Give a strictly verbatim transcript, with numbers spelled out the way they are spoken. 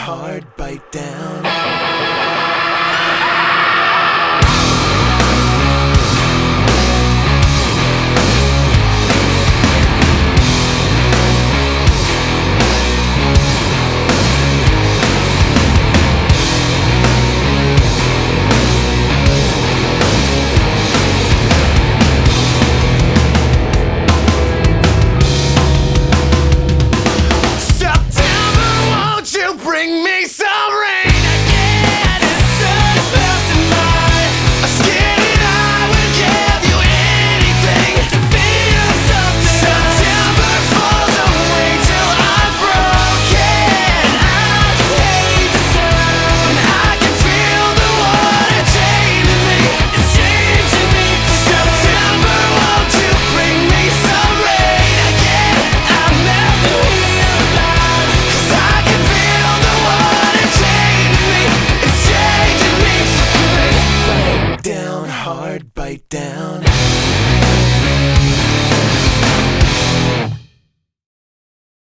hard, bite down. Bring me some rain again. The sun's melting my skin, and I would give you anything to feel something. September falls away till I'm broken. I just hate the sun. I can feel the water changing me. It's changing me. September, won't you bring me some rain again? I'm melting here alive, 'cause I can feel down, hard, bite down.